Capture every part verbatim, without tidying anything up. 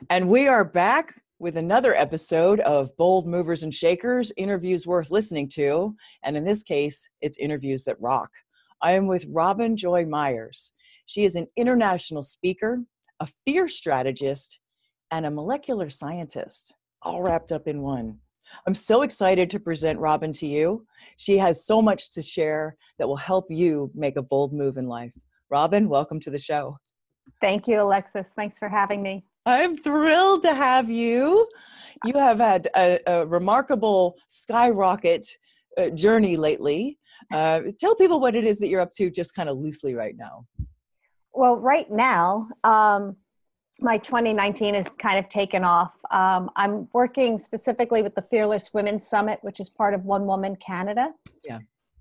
And we are back with another episode of Bold Movers and Shakers, interviews worth listening to. And in this case, it's interviews that rock. I am with Robin Joy Myers. She is an international speaker, a fear strategist, and a molecular scientist, all wrapped up in one. I'm so excited to present Robin to you. She has so much to share that will help you make a bold move in life. Robin, welcome to the show. Thank you, Alexis. Thanks for having me. I'm thrilled to have you. You have had a, a remarkable skyrocket uh, journey lately. Uh, tell people what it is that you're up to just kind of loosely right now. Well, right now, um, my twenty nineteen is kind of taken off. Um, I'm working specifically with the Fearless Women's Summit, which is part of One Woman Canada. Yeah.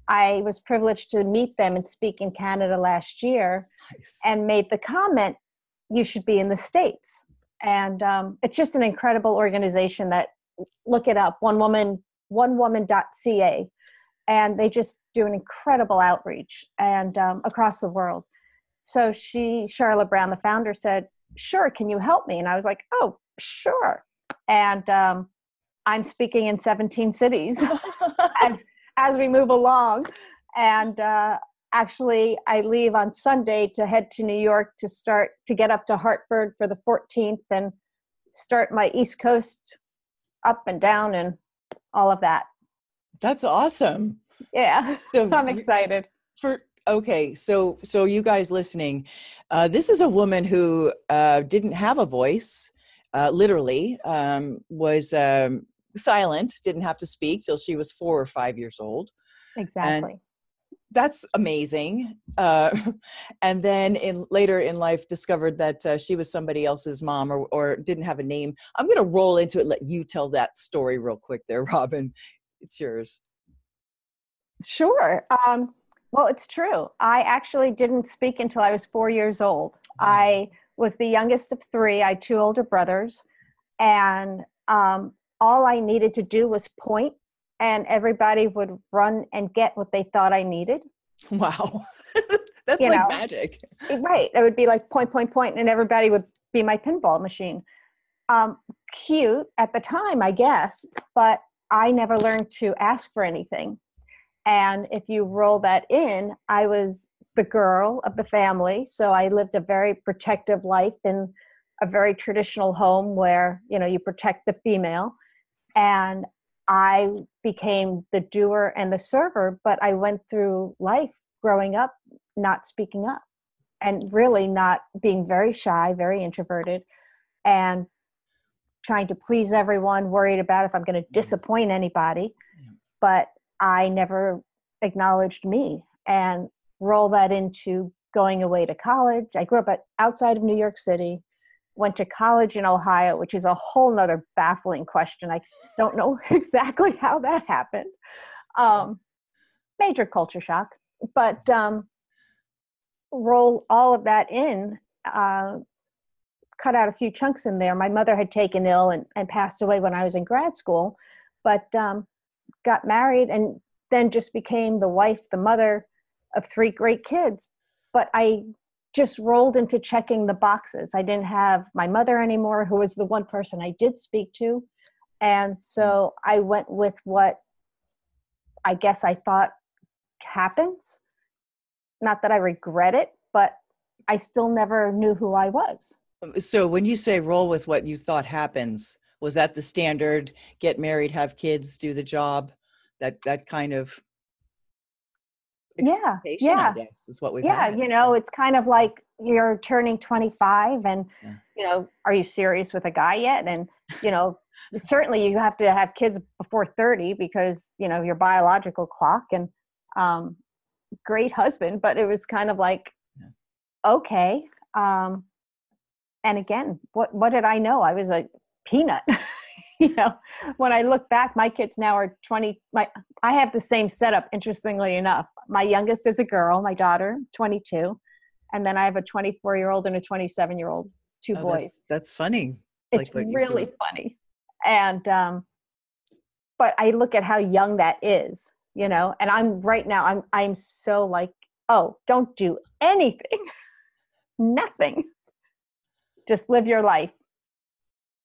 I was privileged to meet them and speak in Canada last year. Nice. And made the comment, you should be in the States. And um, it's just an incredible organization that, look it up, one woman, one woman dot c a. And they just do an incredible outreach and um, across the world. So she, Charlotte Brown, the founder, said, sure, can you help me? And I was like, oh, sure. And um, I'm speaking in seventeen cities as, as we move along. And uh, actually, I leave on Sunday to head to New York to start, to get up to Hartford for the fourteenth and start my East Coast up and down and all of that. That's awesome. Yeah, So I'm excited. For okay, so so you guys listening, uh, this is a woman who uh, didn't have a voice, uh, literally, um, was um, silent, didn't have to speak till she was four or five years old. Exactly. And that's amazing. Uh, and then in later in life discovered that uh, she was somebody else's mom or, or didn't have a name. I'm going to roll into it. Let you tell that story real quick there, Robin. It's yours. Sure. Um, well, it's true. I actually didn't speak until I was four years old. I was the youngest of three. I had two older brothers. And um, all I needed to do was point, and everybody would run and get what they thought I needed. Wow. That's You like know, magic. Right. It would be like point, point, point, and everybody would be my pinball machine. Um, cute at the time, I guess, but I never learned to ask for anything. And if you roll that in, I was the girl of the family. So I lived a very protective life in a very traditional home where, you know, you protect the female. And I became the doer and the server, but I went through life growing up not speaking up and really not being very shy, very introverted, and trying to please everyone, worried about if I'm going to disappoint anybody. But I never acknowledged me. And roll that into going away to college. I grew up at, outside of New York City, went to college in Ohio, which is a whole nother baffling question. I don't know exactly how that happened. Um, major culture shock, but um, roll all of that in, uh, cut out a few chunks in there. My mother had taken ill and, and passed away when I was in grad school, but um, got married and then just became the wife, the mother of three great kids. But I just rolled into checking the boxes. I didn't have my mother anymore, who was the one person I did speak to. And so I went with what I guess I thought happens. Not that I regret it, but I still never knew who I was. So when you say roll with what you thought happens, was that the standard, get married, have kids, do the job, that that kind of Yeah, yeah. I guess, is what we've Yeah, had. you know, it's kind of like you're turning twenty-five and, Yeah. you know, are you serious with a guy yet? And, you know, certainly you have to have kids before thirty because, you know, your biological clock and um, great husband. But it was kind of like, Yeah. okay. Um, and again, what, what did I know? I was a peanut. You know, when I look back, my kids now are twenty. My I have the same setup, interestingly enough. My youngest is a girl, my daughter, twenty-two. And then I have a twenty-four-year-old and a twenty-seven-year-old, two Oh, boys. That's, that's funny. It's Like what you really feel. funny. And, um, but I look at how young that is, you know, and I'm right now, I'm, I'm so like, oh, don't do anything, nothing. Just live your life.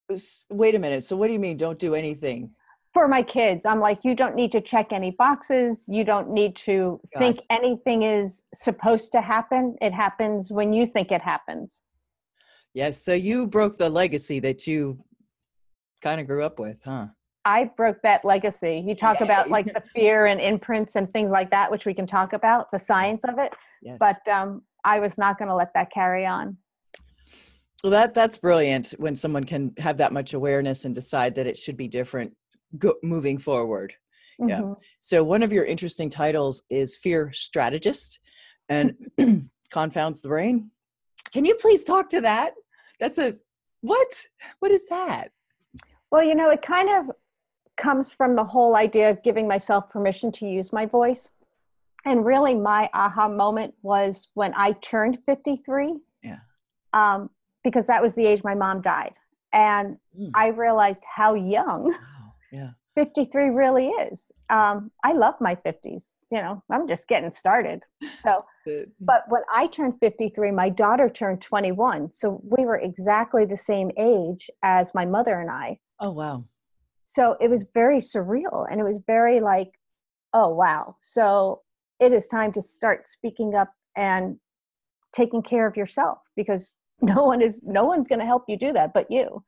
S- Wait a minute. So what do you mean don't do anything? For my kids, I'm like, you don't need to check any boxes. You don't need to think Gotcha. anything is supposed to happen. It happens when you think it happens. Yes. So you broke the legacy that you kind of grew up with, huh? I broke that legacy. You talk about Yay. like the fear and imprints and things like that, which we can talk about, the science of it. Yes. But um, I was not going to let that carry on. Well, that that's brilliant when someone can have that much awareness and decide that it should be different go, moving forward. Yeah. Mm-hmm. So one of your interesting titles is Fear Strategist and confounds the brain. Can you please talk to that? That's a, what? What is that? Well, you know, it kind of comes from the whole idea of giving myself permission to use my voice. And really my aha moment was when I turned fifty-three. Yeah. Um, because that was the age my mom died. And Mm. I realized how young Wow. Yeah. fifty-three really is. Um, I love my fifties, you know, I'm just getting started. So, Good. but when I turned fifty-three, my daughter turned twenty-one. So we were exactly the same age as my mother and I. Oh, wow. So it was very surreal, and it was very like, oh, wow. So it is time to start speaking up and taking care of yourself, because no one is, no one's going to help you do that but you.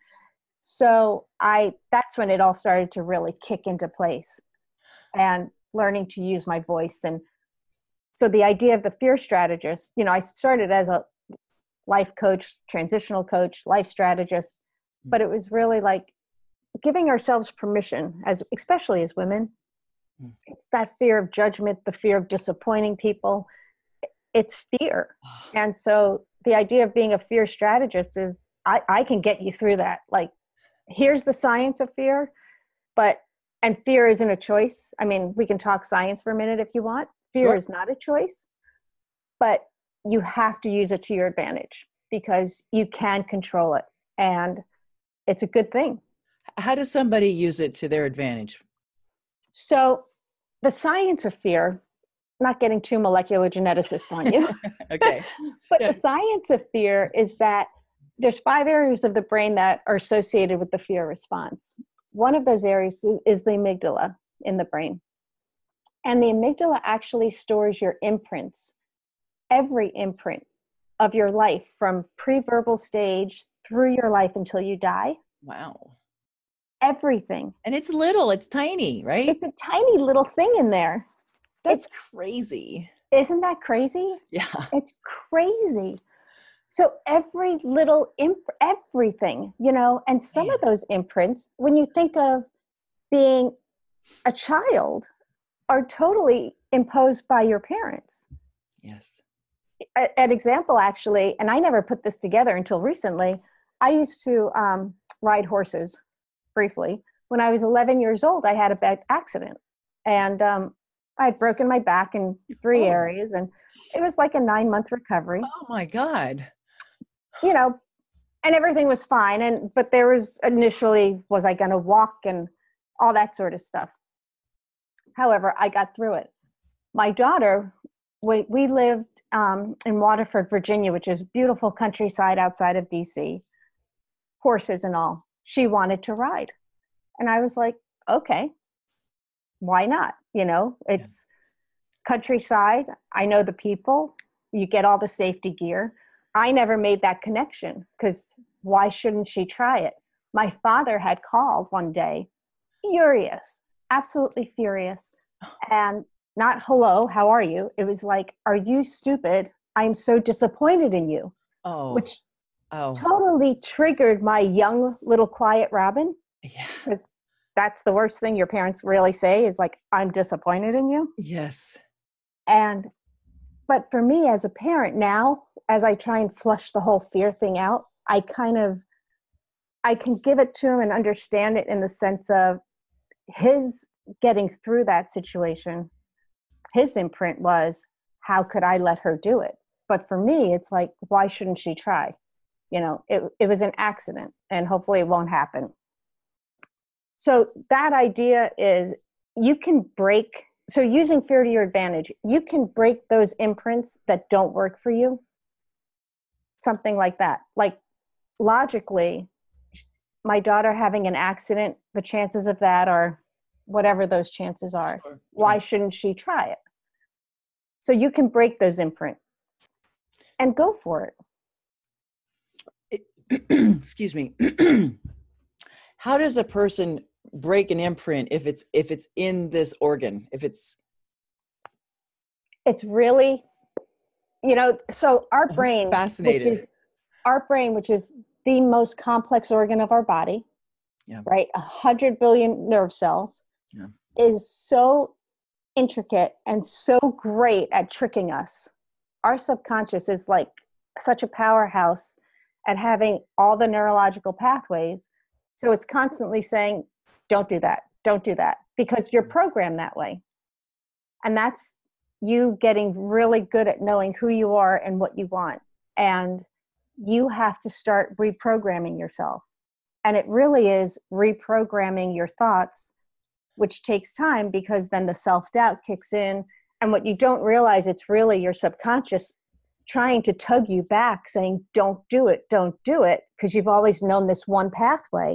So I, that's when it all started to really kick into place, and learning to use my voice. And so the idea of the fear strategist, you know, I started as a life coach, transitional coach, life strategist, but it was really like giving ourselves permission, as especially as women. Mm. It's that fear of judgment, the fear of disappointing people. It's fear. And so the idea of being a fear strategist is I, I can get you through that. Like, here's the science of fear, but, and fear isn't a choice. I mean, we can talk science for a minute if you want. Fear Sure. is not a choice, but you have to use it to your advantage because you can control it. And it's a good thing. How does somebody use it to their advantage? So the science of fear, not getting too molecular geneticist on you, Okay. but Yeah. the science of fear is that there's five areas of the brain that are associated with the fear response. One of those areas is the amygdala in the brain. And the amygdala actually stores your imprints, every imprint of your life from pre-verbal stage through your life until you die. Wow. Everything. And it's little, it's tiny, right? It's a tiny little thing in there. That's crazy. Isn't that crazy? Yeah. It's crazy. So every little imp, everything, you know, and some Man. of those imprints, when you think of being a child, are totally imposed by your parents. Yes. A- An example, actually, and I never put this together until recently, I used to um, ride horses briefly. When I was eleven years old, I had a bad accident, and um, I had broken my back in three Oh. areas, and it was like a nine month recovery. Oh my God. You know, and everything was fine. And, but there was initially, was I going to walk and all that sort of stuff. However, I got through it. My daughter, we, we lived um, in Waterford, Virginia, which is beautiful countryside outside of D C, horses and all. She wanted to ride. And I was like, okay, why not? You know, it's yeah. countryside. I know the people. You get all the safety gear. I never made that connection because why shouldn't she try it? My father had called one day, furious, absolutely furious. And not, hello, how are you? It was like, are you stupid? I'm so disappointed in you. Oh. Which oh. totally triggered my young little quiet Robin. Yeah. Because that's the worst thing your parents really say is like, I'm disappointed in you. Yes. And but for me as a parent now, as I try and flush the whole fear thing out, I kind of, I can give it to him and understand it in the sense of his getting through that situation. His imprint was, how could I let her do it? But for me, it's like, why shouldn't she try? You know, it, it was an accident and hopefully it won't happen. So that idea is you can break, so using fear to your advantage, you can break those imprints that don't work for you. Something like that. Like logically, my daughter having an accident, the chances of that are whatever those chances are. Sure, Why sure. shouldn't she try it? So you can break those imprints and go for it. Excuse me. How does a person break an imprint if it's if it's in this organ? If it's It's really, you know, so our brain, which fascinated. is our brain, which is the most complex organ of our body, Yeah. right? A hundred billion nerve cells, Yeah. is so intricate and so great at tricking us. Our subconscious is like such a powerhouse at having all the neurological pathways. So it's constantly saying, don't do that, don't do that, because you're programmed that way. And that's you getting really good at knowing who you are and what you want. And you have to start reprogramming yourself. And it really is reprogramming your thoughts, which takes time because then the self-doubt kicks in. And what you don't realize, it's really your subconscious trying to tug you back, saying, don't do it, don't do it, because you've always known this one pathway.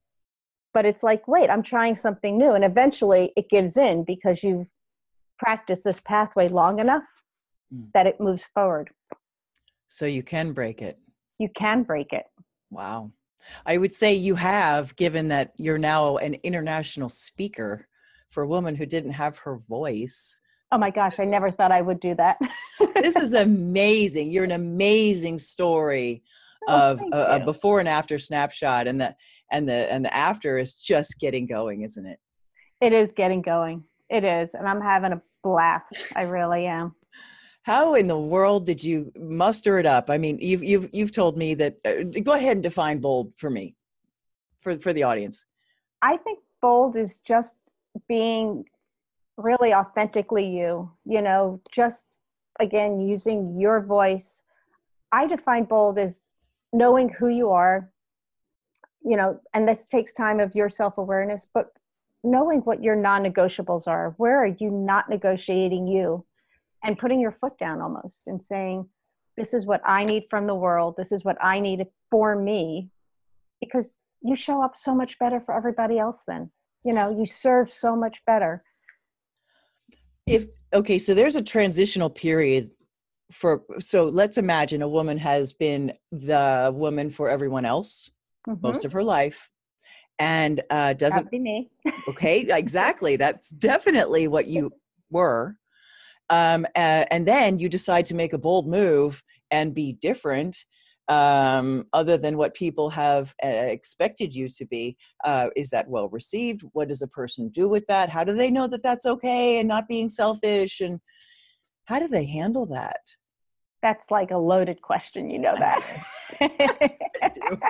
But it's like, wait, I'm trying something new. And eventually it gives in because you've practiced this pathway long enough Mm. that it moves forward. So you can break it. You can break it. Wow. I would say you have, given that you're now an international speaker for a woman who didn't have her voice. Oh my gosh, I never thought I would do that. This is amazing. You're an amazing story Oh, of thank a, a you. before and after snapshot, and the and the and the after is just getting going, isn't it? It is getting going. It is. And I'm having a blast. I really am. How in the world did you muster it up? I mean, you've you've you've told me that. Uh, go ahead and define bold for me, for for the audience. I think bold is just being really authentically you, you know, just again, using your voice. I define bold as knowing who you are, you know, and this takes time of your self-awareness, but knowing what your non-negotiables are. Where are you not negotiating you? And putting your foot down almost and saying, this is what I need from the world. This is what I need for me, because you show up so much better for everybody else then. You know, you serve so much better. If okay, so there's a transitional period for, so let's imagine a woman has been the woman for everyone else Mm-hmm. most of her life, and uh, doesn't. That'd be me. Okay, exactly. That's definitely what you were. Um, uh, and then you decide to make a bold move and be different, um, other than what people have uh, expected you to be. Uh, is that well received? What does a person do with that? How do they know that that's okay and not being selfish? And how do they handle that? That's like a loaded question. You know that. I do.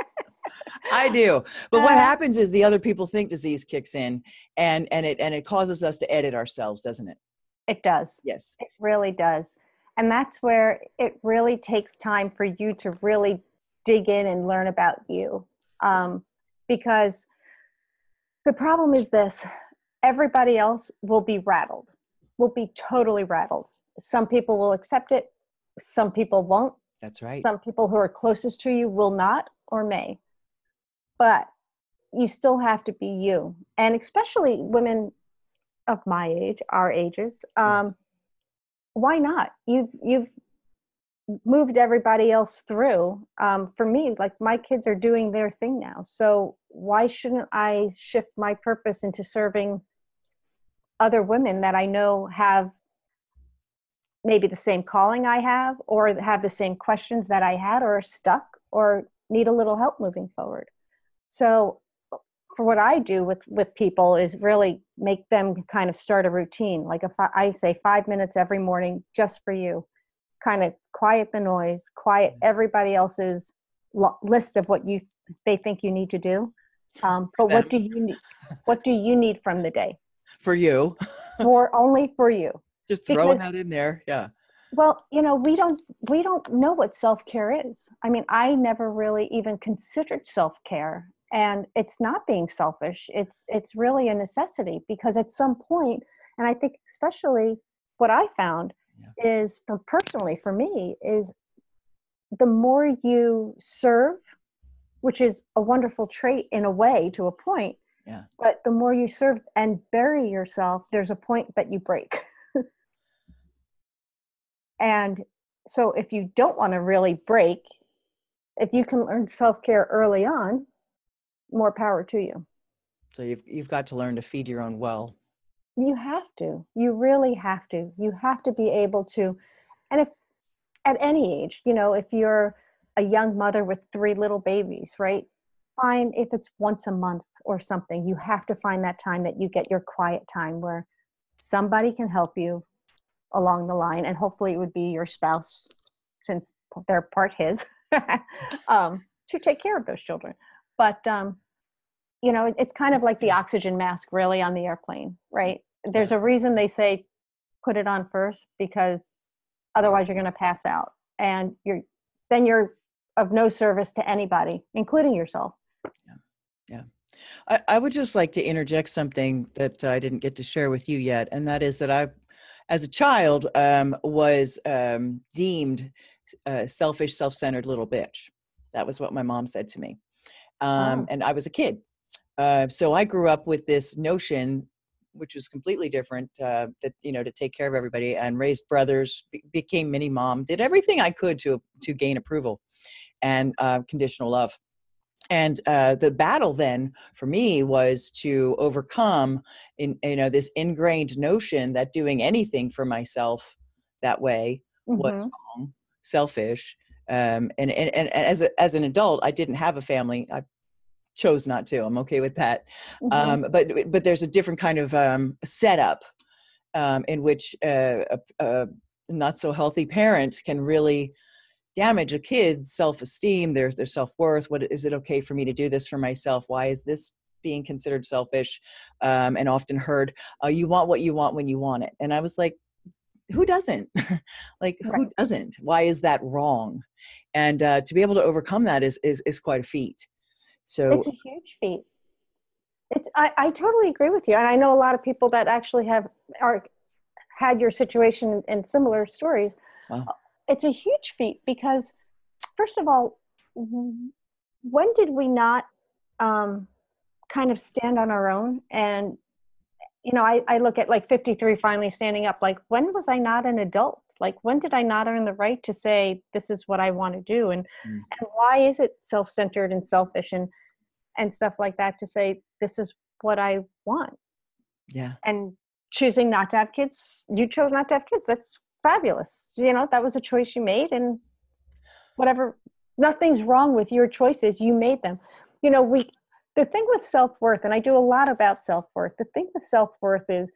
I do. But what happens is the other people think disease kicks in, and, and it, and it causes us to edit ourselves, doesn't it? It does. Yes. It really does. And that's where it really takes time for you to really dig in and learn about you. Um, because the problem is this, everybody else will be rattled, will be totally rattled. Some people will accept it. Some people won't. That's right. Some people who are closest to you will not or may. But you still have to be you. And especially women of my age, our ages, um, why not? You've, you've moved everybody else through. Um, for me, like my kids are doing their thing now. So why shouldn't I shift my purpose into serving other women that I know have maybe the same calling I have, or have the same questions that I had, or are stuck, or need a little help moving forward? So for what I do with, with people is really make them kind of start a routine. Like if I, I say five minutes every morning just for you, kind of quiet the noise, quiet everybody else's lo- list of what you they think you need to do. Um, but what do you need? What do you need from the day? For you. For only for you. Just throwing Because, that in there. Yeah. well, you know, we don't we don't know what self-care is. I mean, I never really even considered self-care. And it's not being selfish. It's it's really a necessity, because at some point, and I think especially what I found yeah. is, from personally for me, is the more you serve which is a wonderful trait in a way to a point. Yeah. But the more you serve and bury yourself, there's a point that you break. And so if you don't want to really break, if you can learn self-care early on, more power to you. So you've you've got to learn to feed your own well. You have to. You really have to. You have to be able to. And if at any age, you know, if you're a young mother with three little babies, right? Fine if it's once a month or something. You have to find that time that you get your quiet time where somebody can help you along the line. And hopefully it would be your spouse, since they're part his, um, to take care of those children. But, um, you know, it's kind of like the oxygen mask really on the airplane, right? There's a reason they say put it on first, because otherwise you're going to pass out, and you're then you're of no service to anybody, including yourself. Yeah. Yeah. I, I would just like to interject something that I didn't get to share with you yet. And that is that I, as a child, um, was um, deemed a selfish, self-centered little bitch. That was what my mom said to me. Um, Oh. And I was a kid. Uh, so I grew up with this notion, which was completely different, uh, that, you know, to take care of everybody, and raised brothers, be- became mini mom, did everything I could to, to gain approval and uh, conditional love. And uh, the battle then for me was to overcome, in, you know, this ingrained notion that doing anything for myself that way was Mm-hmm. wrong, selfish. Um, and, and, and as a, as an adult, I didn't have a family. I chose not to. I'm okay with that. Mm-hmm. Um, but but there's a different kind of um, setup um, in which uh, a, a not so healthy parent can really damage a kid's self-esteem, their their self-worth. What is it okay for me to do this for myself? Why is this being considered selfish? Um, and often heard, uh, you want what you want when you want it. And I was like, who doesn't? Like, Right. who doesn't? Why is that wrong? And uh, to be able to overcome that is is is quite a feat. So It's a huge feat. It's I, I totally agree with you. And I know a lot of people that actually have are had your situation and similar stories. wow. It's a huge feat because, first of all, when did we not um, kind of stand on our own? And, you know, I, I look at like fifty-three finally standing up, like, when was I not an adult? Like, when did I not earn the right to say, this is what I want to do? And, Mm. and why is it self-centered and selfish and, and stuff like that to say, this is what I want? Yeah. And choosing not to have kids, you chose not to have kids. That's fabulous. You know, that was a choice you made, and whatever, nothing's wrong with your choices. You made them. You know, we, the thing with self-worth, and I do a lot about self-worth, the thing with self-worth is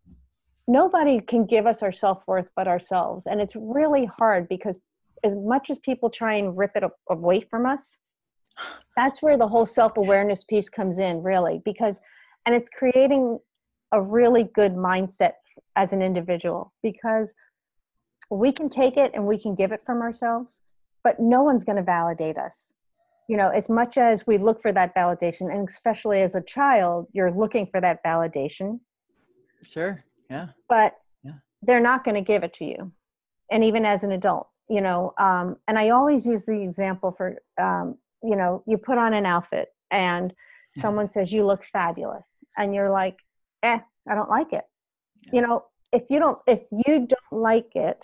nobody can give us our self-worth but ourselves. And it's really hard because as much as people try and rip it away from us, that's where the whole self-awareness piece comes in, really, because, and it's creating a really good mindset as an individual, because we can take it and we can give it from ourselves, but no one's going to validate us. You know, as much as we look for that validation, and especially as a child, you're looking for that validation. Sure. Yeah. But yeah. they're not going to give it to you. And even as an adult, you know, um, and I always use the example for, um, you know, you put on an outfit and someone says, you look fabulous. And you're like, eh, I don't like it. Yeah. You know, if you don't, if you don't like it,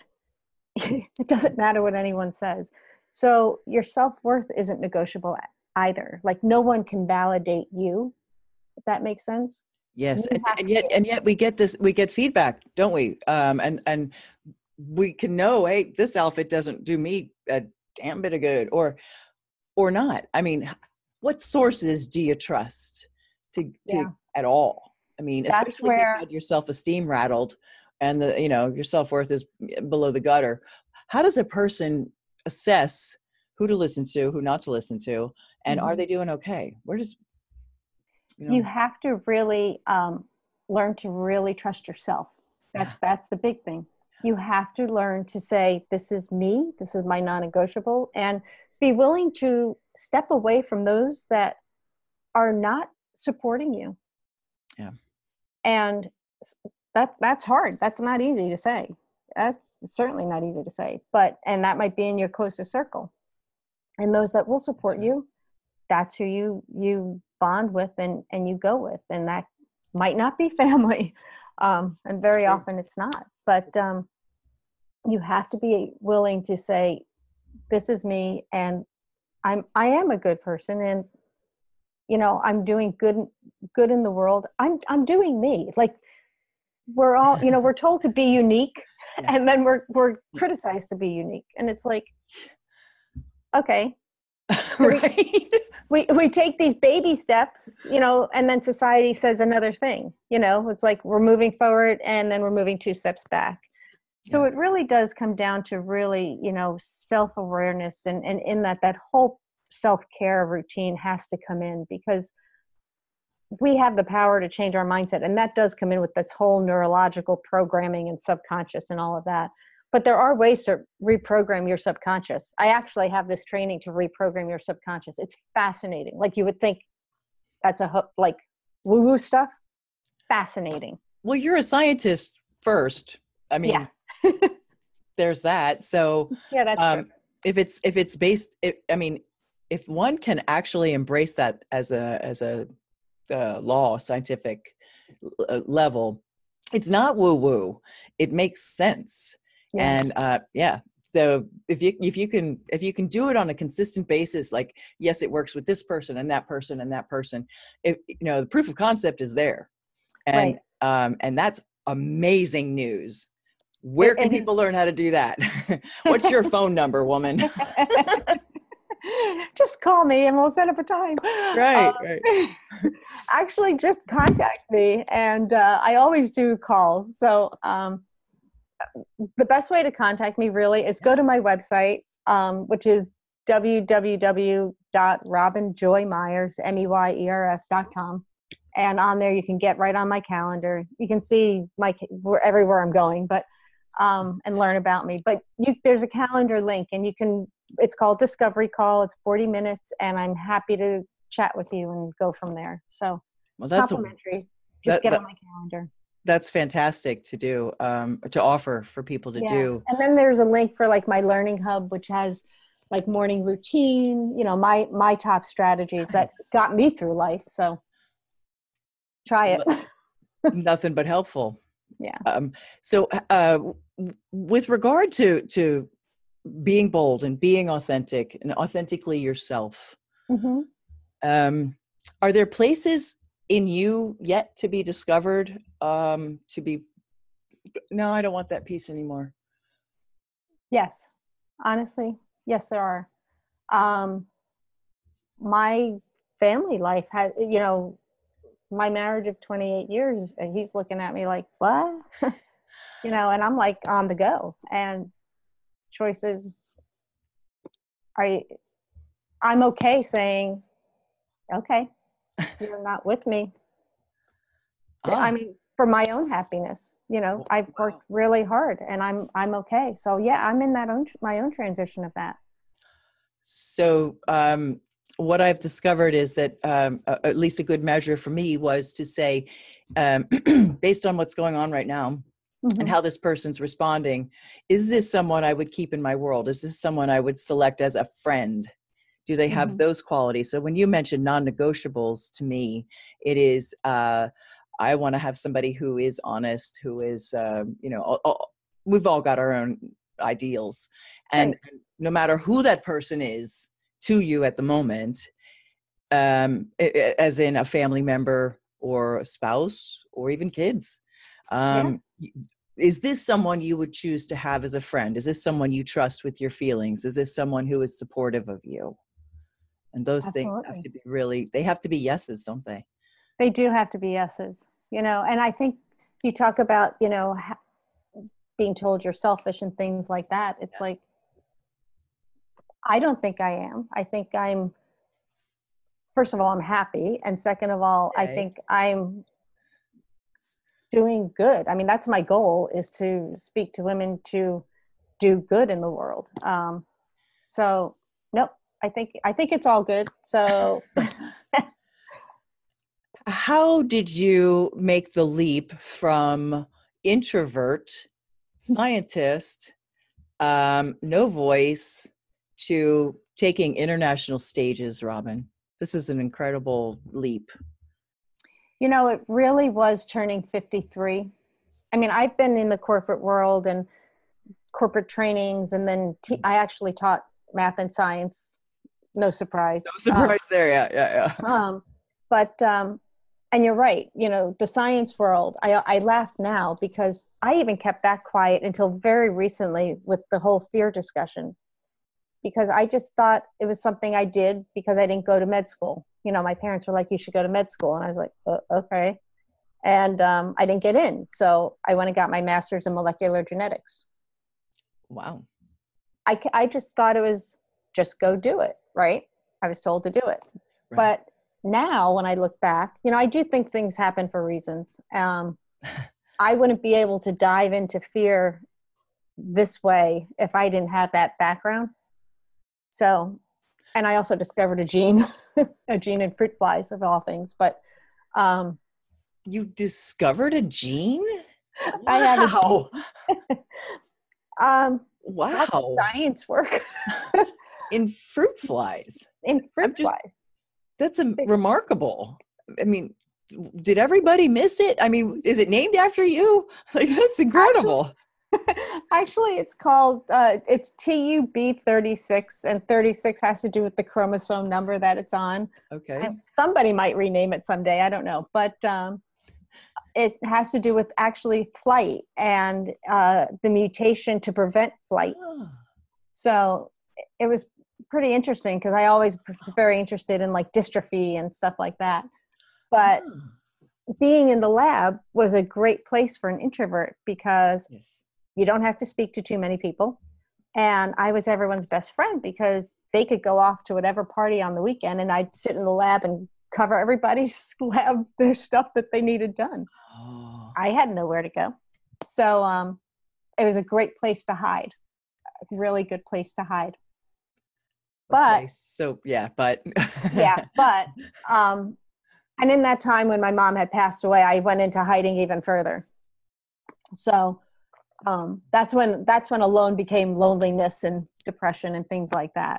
it doesn't matter what anyone says. So your self-worth isn't negotiable either. Like, no one can validate you, if that makes sense. Yes. And, and yet, and yet we get this, we get feedback, don't we? Um, and, and we can know, hey, this outfit doesn't do me a damn bit of good, or, or not. I mean, what sources do you trust to, to yeah. at all? I mean, That's especially where, if you've had your self-esteem rattled and the, you know, your self-worth is below the gutter. How does a person assess who to listen to, who not to listen to, and mm-hmm. are they doing okay? Where does, you know? You have to really um, learn to really trust yourself. That's, yeah. that's the big thing. You have to learn to say, this is me, this is my non-negotiable, and be willing to step away from those that are not supporting you. Yeah. And that's, that's hard. That's not easy to say. That's certainly not easy to say, but, and that might be in your closest circle. And those that will support you, that's who you you bond with and and you go with, and that might not be family, um, and very often it's not. But um, you have to be willing to say, "This is me, and I'm I am a good person, and you know I'm doing good good in the world. I'm I'm doing me." Like we're all, you know, we're told to be unique, Yeah. and then we're we're criticized to be unique, and it's like, okay. Right. we we take these baby steps, you know, and then society says another thing, you know, it's like we're moving forward and then we're moving two steps back. So Yeah. it really does come down to really, you know, self-awareness, and, and in that, that whole self-care routine has to come in, because we have the power to change our mindset. And that does come in with this whole neurological programming and subconscious and all of that. But there are ways to reprogram your subconscious. I actually have this training to reprogram your subconscious. It's fascinating. Like you would think that's a hook, like woo-woo stuff. Fascinating. Well, you're a scientist first. I mean, yeah. There's that. So yeah, that's um, true. if it's if it's based, if, I mean, if one can actually embrace that as a as a uh, law, scientific uh, level, it's not woo-woo. It makes sense. Yeah. And uh, yeah, so if you if you can if you can do it on a consistent basis, like yes, it works with this person and that person and that person. If you know, the proof of concept is there, and right. um, and that's amazing news. Where It, can it people learn how to do that? What's your phone number, woman? Just call me and we'll set up a time. Right, um, right. Actually, just contact me, and uh, I always do calls. So um, the best way to contact me really is go to my website, um, which is w w w dot robin joy myers, M E Y E R S dot com. And on there, you can get right on my calendar. You can see my where, everywhere I'm going, but um, and learn about me. But you, there's a calendar link, and you can. It's called Discovery Call. It's forty minutes, and I'm happy to chat with you and go from there. So, well, that's complimentary. A, Just that, get that, on my calendar. That's fantastic to do, um, to offer for people to yeah. do. And then there's a link for like my Learning Hub, which has like morning routine. You know, my my top strategies that got me through life. So, try it. Nothing but helpful. Yeah. Um, so, uh, with regard to to being bold and being authentic and authentically yourself, mm-hmm. um, are there places in you yet to be discovered? Um, to be, no, I don't want that piece anymore. Yes, honestly, yes, there are. Um, my family life has, you know, my marriage of twenty-eight years, and he's looking at me like, what? You know, and I'm like on the go, and choices are, I'm okay saying, okay, you're not with me. So, Ah. I mean, for my own happiness, you know, I've worked really hard, and I'm, I'm okay. So yeah, I'm in that own, my own transition of that. So, um, what I've discovered is that um, at least a good measure for me was to say, um, based on what's going on right now, mm-hmm. and how this person's responding, is this someone I would keep in my world? Is this someone I would select as a friend? Do they have mm-hmm. those qualities? So when you mention non-negotiables to me, it is, uh, I want to have somebody who is honest, who is, um, you know, all, all, we've all got our own ideals. And right. no matter who that person is to you at the moment, um, it, as in a family member or a spouse or even kids, um, yeah. is this someone you would choose to have as a friend? Is this someone you trust with your feelings? Is this someone who is supportive of you? And those Absolutely. things have to be really, they have to be yeses, don't they? They do have to be yeses, you know, and I think you talk about, you know, ha- being told you're selfish and things like that. It's yeah. like, I don't think I am. I think I'm, first of all, I'm happy. And second of all, okay. I think I'm doing good. I mean, that's my goal, is to speak to women to do good in the world. Um, so, nope, I think, I think it's all good. So how did you make the leap from introvert, scientist, um, no voice, to taking international stages, Robin? This is an incredible leap. You know, it really was turning fifty-three. I mean, I've been in the corporate world and corporate trainings, and then te- I actually taught math and science. No surprise. No surprise um, there. Yeah, yeah, yeah. Um, but, um, and you're right, you know, the science world, I, I laugh now because I even kept that quiet until very recently with the whole fear discussion, because I just thought it was something I did because I didn't go to med school. You know, my parents were like, you should go to med school. And I was like, uh, okay. And um, I didn't get in. So I went and got my master's in molecular genetics. Wow. I, I just thought it was just go do it, right? I was told to do it. Right. But now when I look back, you know, I do think things happen for reasons. Um, I wouldn't be able to dive into fear this way if I didn't have that background. So, and I also discovered a gene, a gene in fruit flies of all things. But um, you discovered a gene? Wow. I have a um, wow. Science work in fruit flies. In fruit just, flies. That's a, remarkable. I mean, did everybody miss it? I mean, is it named after you? Like, that's incredible. Actually, Actually, it's called, uh, it's T U B thirty-six, and thirty-six has to do with the chromosome number that it's on. Okay. And somebody might rename it someday, I don't know. But um, it has to do with actually flight and uh, the mutation to prevent flight. Oh. So it was pretty interesting because I always was very interested in like dystrophy and stuff like that. But oh. being in the lab was a great place for an introvert because yes. you don't have to speak to too many people. And I was everyone's best friend because they could go off to whatever party on the weekend and I'd sit in the lab and cover everybody's lab, their stuff that they needed done. Oh. I had nowhere to go. So um, it was a great place to hide, a really good place to hide. But okay, so yeah, but yeah, but um, and in that time when my mom had passed away, I went into hiding even further. So um, that's when that's when alone became loneliness and depression and things like that.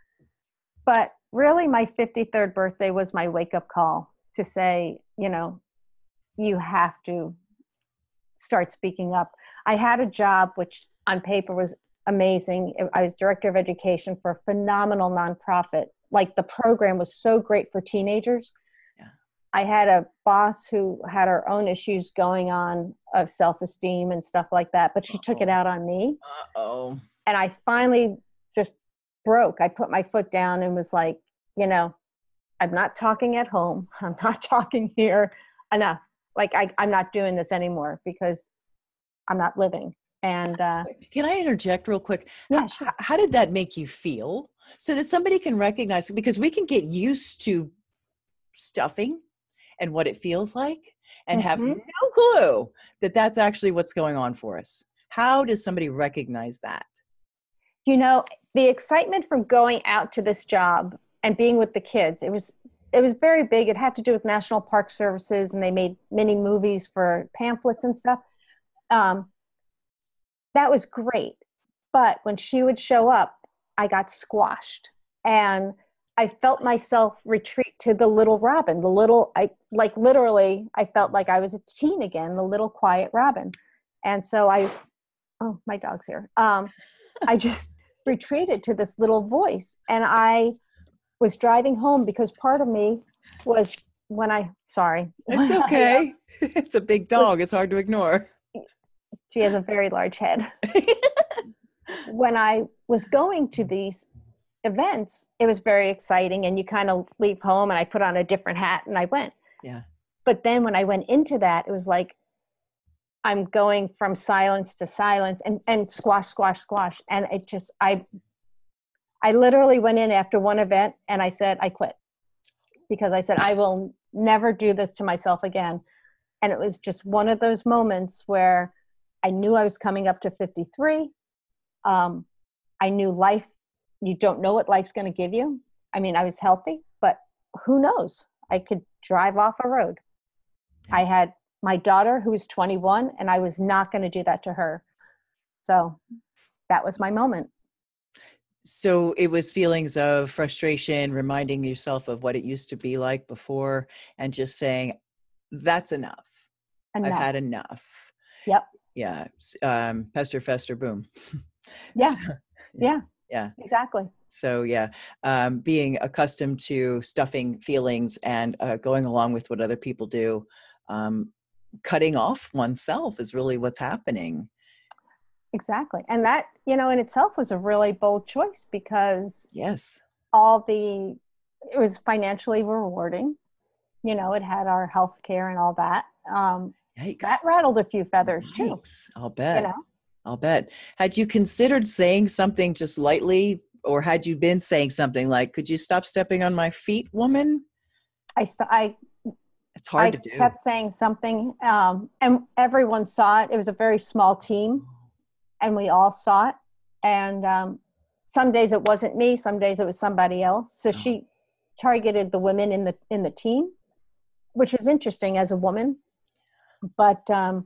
But really, my fifty-third birthday was my wake-up call to say, you know, you have to start speaking up. I had a job which on paper was amazing. I was director of education for a phenomenal nonprofit. Like the program was so great for teenagers. Yeah. I had a boss who had her own issues going on of self-esteem and stuff like that, but she Uh-oh. took it out on me. Uh-oh. And I finally just broke. I put my foot down and was like, you know, I'm not talking at home. I'm not talking here. Enough. Like I, I'm not doing this anymore because I'm not living. And uh, can I interject real quick? Yeah, sure. How, how did that make you feel? So that somebody can recognize, because we can get used to stuffing and what it feels like and mm-hmm. have no clue that that's actually what's going on for us. How does somebody recognize that? You know, the excitement from going out to this job and being with the kids, it was it was very big. It had to do with National Park Services, and they made mini movies for pamphlets and stuff. Um, that was great. But when she would show up, I got squashed. And I felt myself retreat to the little Robin, the little, I like literally, I felt like I was a teen again, the little quiet Robin. And so I, oh, my dog's here. Um, I just retreated to this little voice. And I was driving home because part of me was when I, sorry. It's okay. I, uh, it's a big dog. Was, it's hard to ignore. She has a very large head. When I was going to these events, it was very exciting, and you kind of leave home, and I put on a different hat and I went. Yeah. But then when I went into that, it was like I'm going from silence to silence and, and squash, squash, squash. And it just, I, I literally went in after one event and I said, I quit, because I said, I will never do this to myself again. And it was just one of those moments where I knew I was coming up to fifty-three. Um, I knew life, you don't know what life's going to give you. I mean, I was healthy, but who knows? I could drive off a road. I had my daughter who was twenty-one, and I was not going to do that to her. So that was my moment. So it was feelings of frustration, reminding yourself of what it used to be like before, and just saying, that's enough. I've Enough. had enough. Yep. Yeah. Um, pester, fester, boom. Yeah. So, Yeah. yeah. Exactly. So yeah, um, being accustomed to stuffing feelings and uh, going along with what other people do, um, cutting off oneself is really what's happening. Exactly. And that, you know, in itself was a really bold choice because Yes. all the, it was financially rewarding. You know, it had our health care and all that. Um, Yikes. that rattled a few feathers too. Yikes. I'll You bet. know, I'll bet. Had you considered saying something just lightly, or had you been saying something like, could you stop stepping on my feet, woman? I, st- I, It's hard I to do. kept saying something, um, and everyone saw it. It was a very small team, and we all saw it. And um, some days it wasn't me, some days it was somebody else. So Oh. she targeted the women in the in the team, which is interesting as a woman. But um,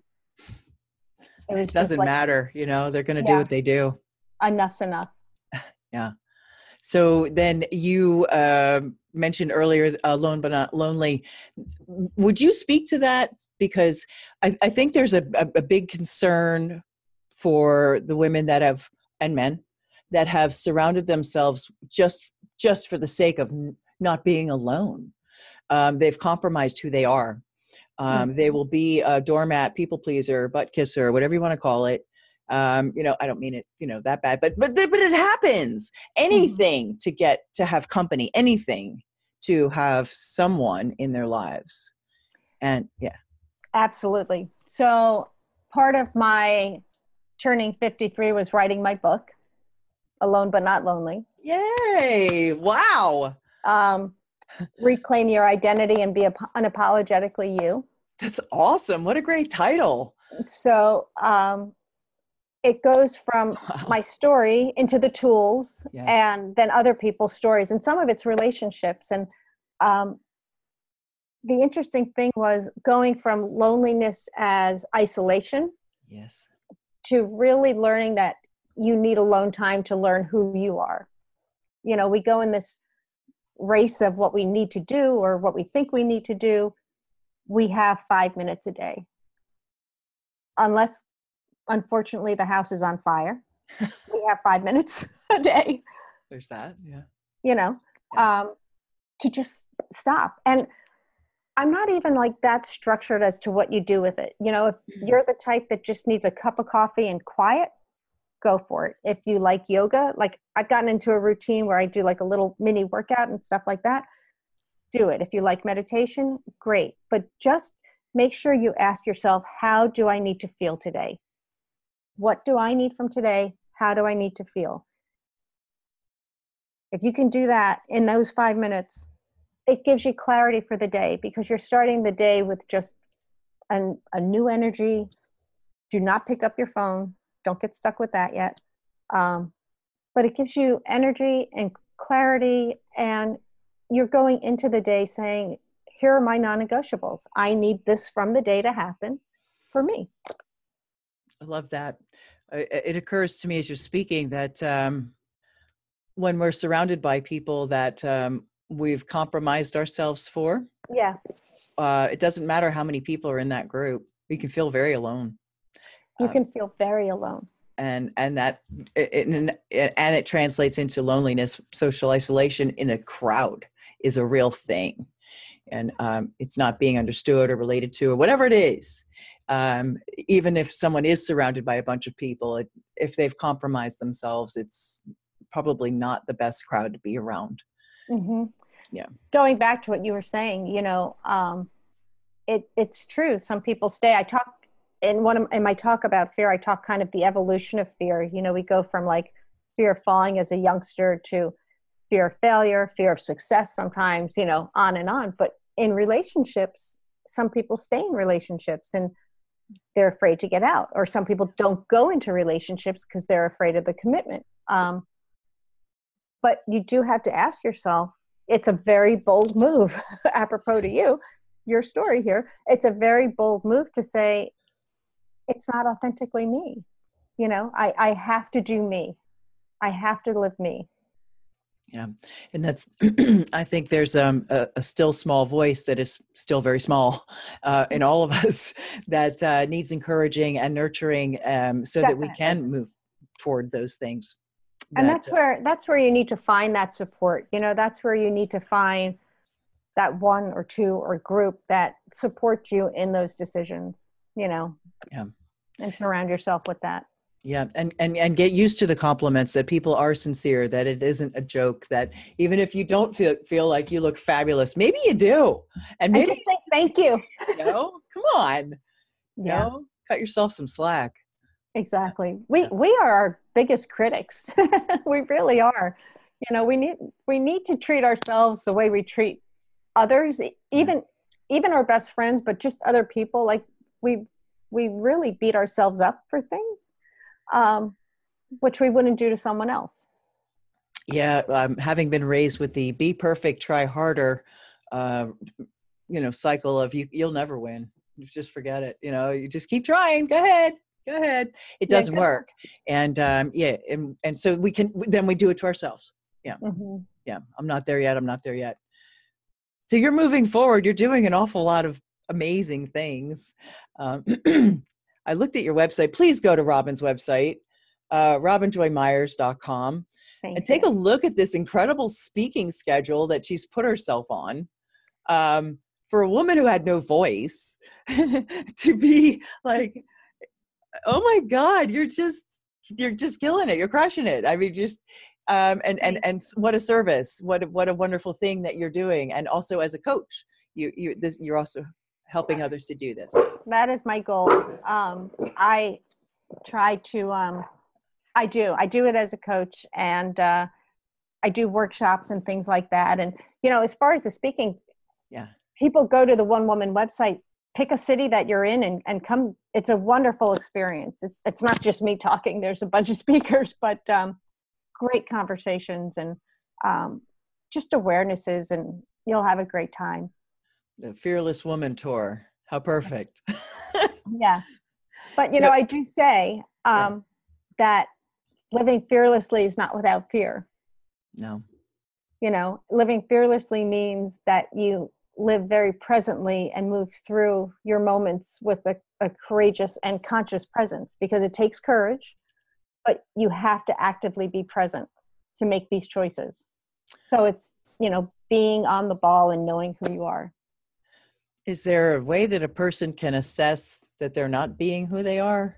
it was It doesn't just like, matter, you know, they're going to do yeah, what they do. enough's enough. Yeah. So then you uh, mentioned earlier, alone but not lonely. Would you speak to that? Because I, I think there's a, a, a big concern for the women that have, and men, that have surrounded themselves just just for the sake of n- not being alone. Um, they've compromised who they are. Um, Mm-hmm. They will be a doormat, people pleaser, butt kisser, whatever you want to call it. Um, you know, I don't mean it, you know, that bad, but but but it happens. Anything to get to have company, anything to have someone in their lives, and yeah, Absolutely. So part of my turning fifty-three was writing my book, Alone But Not Lonely. yay! Wow, Um, reclaim your identity and be ap- unapologetically you. that's awesome. What a great title. So um, it goes from Wow. my story into the tools Yes. and then other people's stories. And some of it's relationships. And um, the interesting thing was going from loneliness as isolation Yes. to really learning that you need alone time to learn who you are. You know, we go in this race of what we need to do or what we think we need to do. We have five minutes a day. Unless, unfortunately, the house is on fire, we have five minutes a day, There's that. Yeah. you know, Yeah. um, to just stop. And I'm not even like that structured as to what you do with it. You know, if you're the type that just needs a cup of coffee and quiet, go for it. If you like yoga, like I've gotten into a routine where I do like a little mini workout and stuff like that, do it. If you like meditation, great. But just make sure you ask yourself, how do I need to feel today? What do I need from today? How do I need to feel? If you can do that in those five minutes, it gives you clarity for the day because you're starting the day with just an, a new energy. Do not pick up your phone. Don't get stuck with that yet. Um, but it gives you energy and clarity, and you're going into the day saying, here are my non-negotiables. I need this from the day to happen for me. I love that. Uh, It occurs to me as you're speaking that um, when we're surrounded by people that um, we've compromised ourselves for, Yeah, uh, it doesn't matter how many people are in that group. We can feel very alone. you Um, can feel very alone. and and that it, it, it- and it translates into loneliness. Social isolation in a crowd is a real thing, and um, it's not being understood or related to or whatever it is. Um, even if someone is surrounded by a bunch of people, it, if they've compromised themselves, it's probably not the best crowd to be around. Mm-hmm. Yeah. Going back to what you were saying, you know, um, it it's true. Some people stay. I talk in one of in my talk about fear. I talk kind of the evolution of fear. You know, we go from like fear of falling as a youngster to fear of failure, fear of success. Sometimes, you know, on and on. But in relationships, some people stay in relationships and they're afraid to get out, or some people don't go into relationships because they're afraid of the commitment. Um, but you do have to ask yourself. It's a very bold move, apropos to you, your story here. It's a very bold move to say, it's not authentically me. You know, I, I have to do me. I have to live me. Yeah. And that's, I think there's um, a, a still small voice that is still very small uh, in all of us that uh, needs encouraging and nurturing um, so that we Definitely. can move toward those things. And That, that's uh, where, that's where you need to find that support. You know, that's where you need to find that one or two or group that support you in those decisions, you know, yeah. and surround yourself with that. Yeah, and, and and get used to the compliments that people are sincere, that it isn't a joke, that even if you don't feel feel like you look fabulous, maybe you do. And And maybe, just say thank you. you know, come on, you Yeah, know, cut yourself some slack. exactly. We Yeah. we are our biggest critics. We really are. You know, we need we need to treat ourselves the way we treat others, e- even even our best friends, but just other people. Like we we really beat ourselves up for things, um, which we wouldn't do to someone else. Yeah, um, having been raised with the be perfect, try harder, uh, you know, cycle of you, you'll never win. You just forget it. You know, you just keep trying. Go ahead, go ahead. It Yeah, doesn't good. work. And um, yeah, and, and so we can, then we do it to ourselves. Yeah, Mm-hmm. yeah. I'm not there yet. I'm not there yet. So you're moving forward. You're doing an awful lot of amazing things. Um, I looked at your website. Please go to Robin's website, uh, robin joy myers dot com, and Thank take you. a look at this incredible speaking schedule that she's put herself on. Um, for a woman who had no voice to be like, oh my God, you're just, you're just killing it. You're crushing it. I mean, just, um, and, and, and what a service, what, what a wonderful thing that you're doing. And also as a coach, you, you, this, you're also helping others to do this. That is my goal. Um, I try to, um, I do, I do it as a coach, and uh, I do workshops and things like that. And, you know, as far as the speaking, Yeah. people go to the One Woman website, pick a city that you're in, and, and come. It's a wonderful experience. It, it's not just me talking. There's a bunch of speakers, but um, great conversations and um, just awarenesses, and you'll have a great time. The Fearless Woman Tour. How perfect. Yeah. But, you So, know, I do say um, yeah. that living fearlessly is not without fear. No. You know, living fearlessly means that you live very presently and move through your moments with a, a courageous and conscious presence, because it takes courage, but you have to actively be present to make these choices. So it's, you know, being on the ball and knowing who you are. Is there a way that a person can assess that they're not being who they are?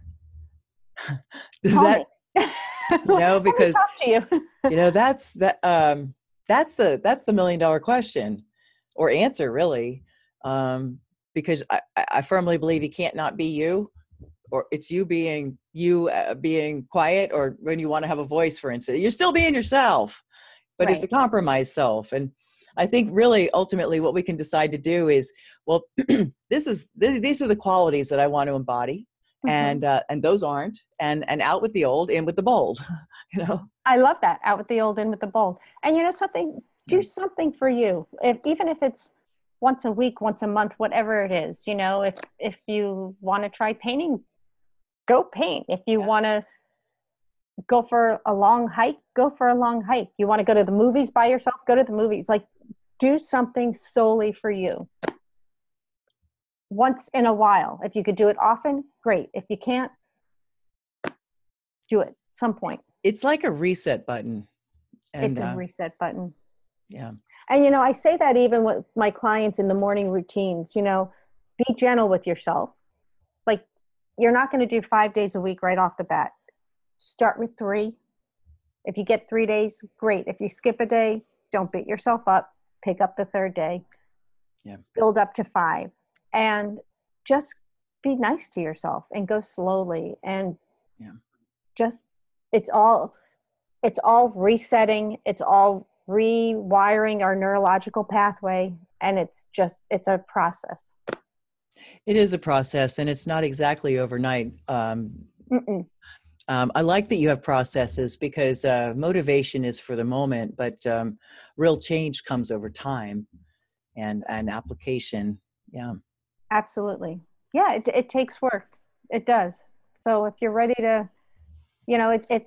Does Call that, me. you know, Let me because, talk to you. you know, that's that, um, that's the, that's the million dollar question or answer, really. Um, because I, I firmly believe you can't not be you, or it's you being you, uh, being quiet, or when you want to have a voice, for instance, you're still being yourself, but it's a Right. compromised self. And I think really ultimately what we can decide to do is, well, this is, th- these are the qualities that I want to embody. Mm-hmm. And, uh, and those aren't, and, and out with the old, in with the bold, you know? I love that. Out with the old, in with the bold. And you know something, do Yeah. something for you. If, even if it's once a week, once a month, whatever it is, you know, if, if you want to try painting, go paint. If you Yeah. want to go for a long hike, go for a long hike. You want to go to the movies by yourself, go to the movies. Like, do something solely for you. Once in a while. If you could do it often, great. If you can't, do it at some point. It's like a reset button. And It's a uh, reset button. yeah, And, you know, I say that even with my clients in the morning routines, you know, be gentle with yourself. Like, you're not going to do five days a week right off the bat. Start with three. If you get three days, great. If you skip a day, don't beat yourself up. Pick up the third day. Yeah. Build up to five. And just be nice to yourself and go slowly. And yeah. just, it's all, it's all resetting. It's all rewiring our neurological pathway. And it's just, it's a process. It is a process, and it's not exactly overnight. Um, um, I like that you have processes, because uh, motivation is for the moment, but um, real change comes over time, and, and application. Yeah. Absolutely. Yeah, it, it takes work. It does. So if you're ready to, you know, it, it's,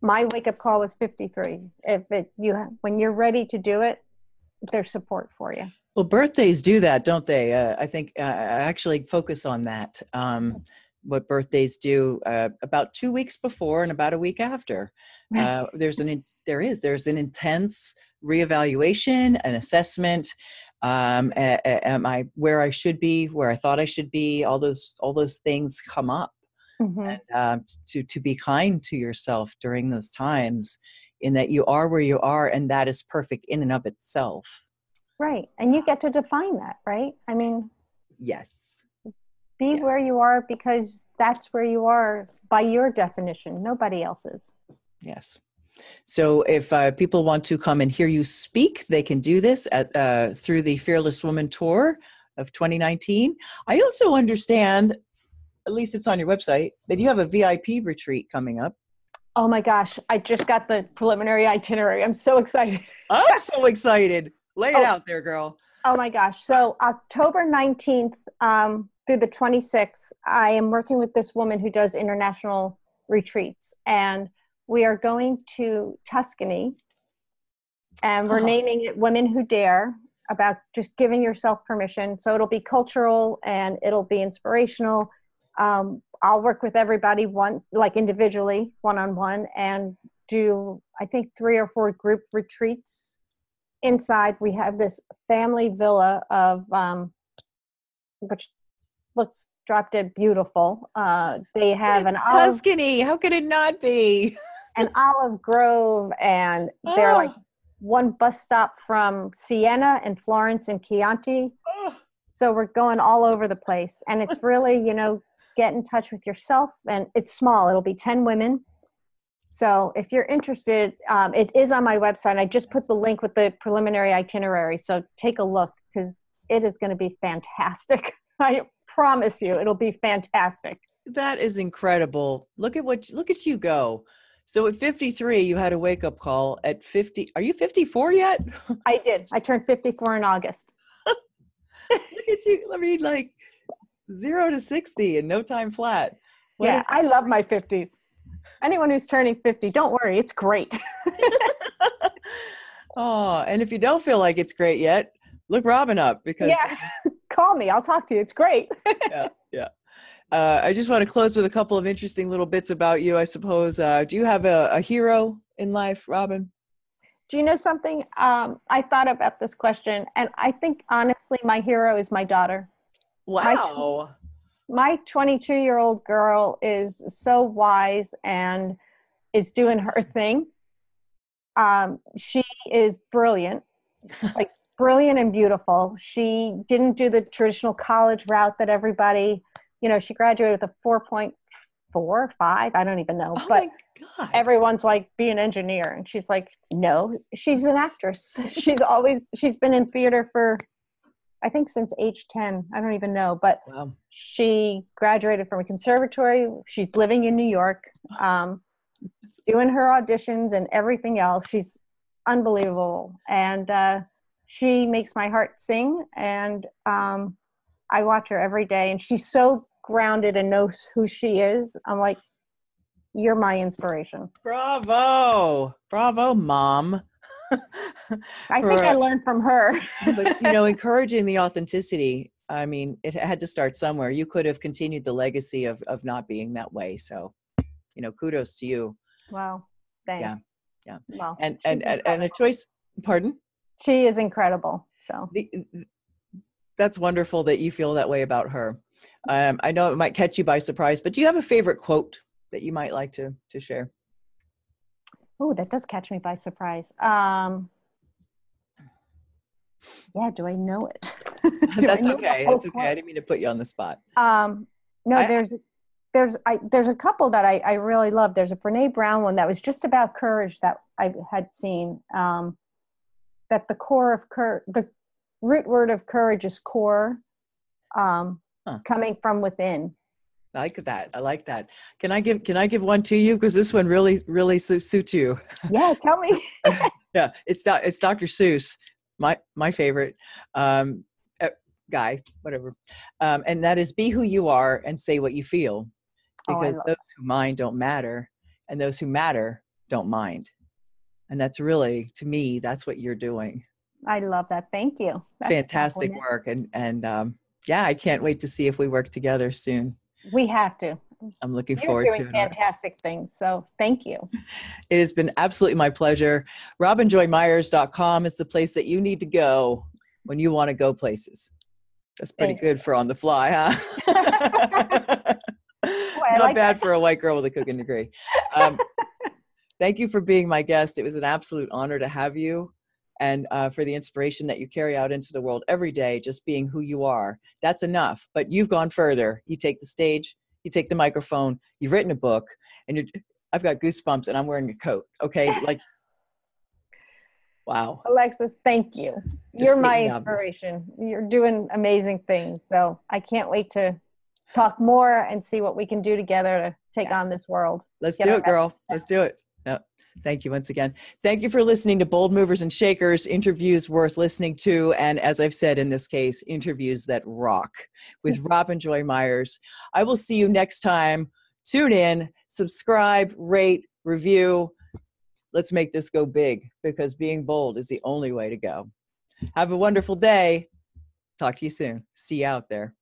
my wake up call was fifty-three. If it you when you're ready to do it, there's support for you. Well, birthdays do that, don't they? Uh, I think uh, I actually focus on that. Um, what birthdays do uh, about two weeks before and about a week after. Uh, there's an there is there's an intense reevaluation, an assessment. Um, a, a, am I where I should be? Where I thought I should be? All those all those things come up, Mm-hmm. and um, to to be kind to yourself during those times, in that you are where you are, and that is perfect in and of itself. Right. And you get to define that, right? I mean, Yes. be Yes. where you are because that's where you are by your definition, nobody else's. Yes. So if uh, people want to come and hear you speak, they can do this at uh, through the Fearless Woman Tour of twenty nineteen. I also understand, at least it's on your website, that you have a V I P retreat coming up. Oh my gosh, I just got the preliminary itinerary. I'm so excited. I'm so excited. Lay it Oh. out there, girl. Oh my gosh. So October nineteenth um, through the twenty-sixth, I am working with this woman who does international retreats. And we are going to Tuscany. And we're Huh. naming it Women Who Dare, about just giving yourself permission. So it'll be cultural and it'll be inspirational. Um, I'll work with everybody one, like individually, one-on-one, and do, I think, three or four group retreats. Inside, we have this family villa of, um, which looks drop dead beautiful. Uh, they have an It's olive, Tuscany. How could it not be? an olive grove, and they're Oh. like one bus stop from Siena and Florence and Chianti. Oh. So we're going all over the place. And it's really, you know, get in touch with yourself. And it's small. It'll be ten women. So if you're interested, um, it is on my website. I just put the link with the preliminary itinerary. So take a look because it is going to be fantastic. I promise you, it'll be fantastic. That is incredible. Look at what, look at you go. So at fifty-three, you had a wake up call. At fifty, are you fifty-four yet? I did. I turned fifty-four in August. Look at you. I mean, like zero to sixty in no time flat. What Yeah, is- I love my fifties. Anyone who's turning fifty, don't worry, it's great. Oh, and if you don't feel like it's great yet, look Robin up because Yeah, call me. I'll talk to you. It's great. yeah, yeah. Uh, I just want to close with a couple of interesting little bits about you, I suppose. Uh, do you have a, a hero in life, Robin? Do you know something? Um, I thought about this question, and I think honestly, my hero is my daughter. Wow. My twenty-two-year-old girl is so wise and is doing her thing. Um, she is brilliant, like brilliant and beautiful. She didn't do the traditional college route that everybody, you know, she graduated with a four point four, five, I don't even know. Oh but my God. everyone's like, be an engineer. And she's like, no, she's an actress. She's always, she's been in theater for, I think since age ten. I don't even know. But Wow. she graduated from a conservatory. She's living in New York, um, doing her auditions and everything else. She's unbelievable. And uh, she makes my heart sing. And um, I watch her every day. And she's so grounded and knows who she is. I'm like, you're my inspiration. Bravo. Bravo, Mom. I think For- I learned from her. But, you know, encouraging the authenticity, I mean, it had to start somewhere. You could have continued the legacy of, of not being that way. So, you know, kudos to you. Wow. Thanks. Yeah, yeah. Well, And, she's and, and, and a incredible. choice, pardon? She is incredible. So The, that's wonderful that you feel that way about her. Um, I know it might catch you by surprise, but do you have a favorite quote that you might like to, to share? oh, that does catch me by surprise. Um, yeah, do I know it? Do I That's know the okay. whole That's okay. I didn't mean to put you on the spot. quote? Um, no, I- there's there's I there's a couple that I, I really love. There's a Brene Brown one that was just about courage that I had seen. Um, that the core of courage, the root word of courage is core, um, Huh. coming from within. I like that. I like that. Can I give, can I give one to you? Because this one really, really su- suits you. Yeah, tell me. Yeah. It's, doc- it's Doctor Seuss, my, my favorite, um, uh, guy, whatever. Um, and that is be who you are and say what you feel, Oh, I because love those who mind don't matter and those who matter don't mind. And that's really, to me, that's what you're doing. I love that. Thank you. That's Fantastic work. And, and um, yeah, I can't wait to see if we work together soon. We have to. I'm looking You're forward doing to it. Fantastic things. So thank you. It has been absolutely my pleasure. robin joy myers dot com is the place that you need to go when you want to go places. That's pretty Thank good for on the fly, huh? Boy, Not like bad that. for a white girl with a cooking degree. Um, thank you for being my guest. It was an absolute honor to have you, and uh, for the inspiration that you carry out into the world every day, just being who you are. That's enough. But you've gone further. You take the stage, you take the microphone, you've written a book, and you're, I've got goosebumps and I'm wearing a coat. Okay. Like, wow. Alexis, thank you. Just You're my stating the obvious. inspiration. You're doing amazing things. So I can't wait to talk more and see what we can do together to take Yeah. on this world. Let's Get do our it, girl. Let's do it. Yep. Thank you once again. Thank you for listening to Bold Movers and Shakers, interviews worth listening to. And as I've said in this case, interviews that rock with Robin Joy Myers. I will see you next time. Tune in, subscribe, rate, review. Let's make this go big, because being bold is the only way to go. Have a wonderful day. Talk to you soon. See you out there.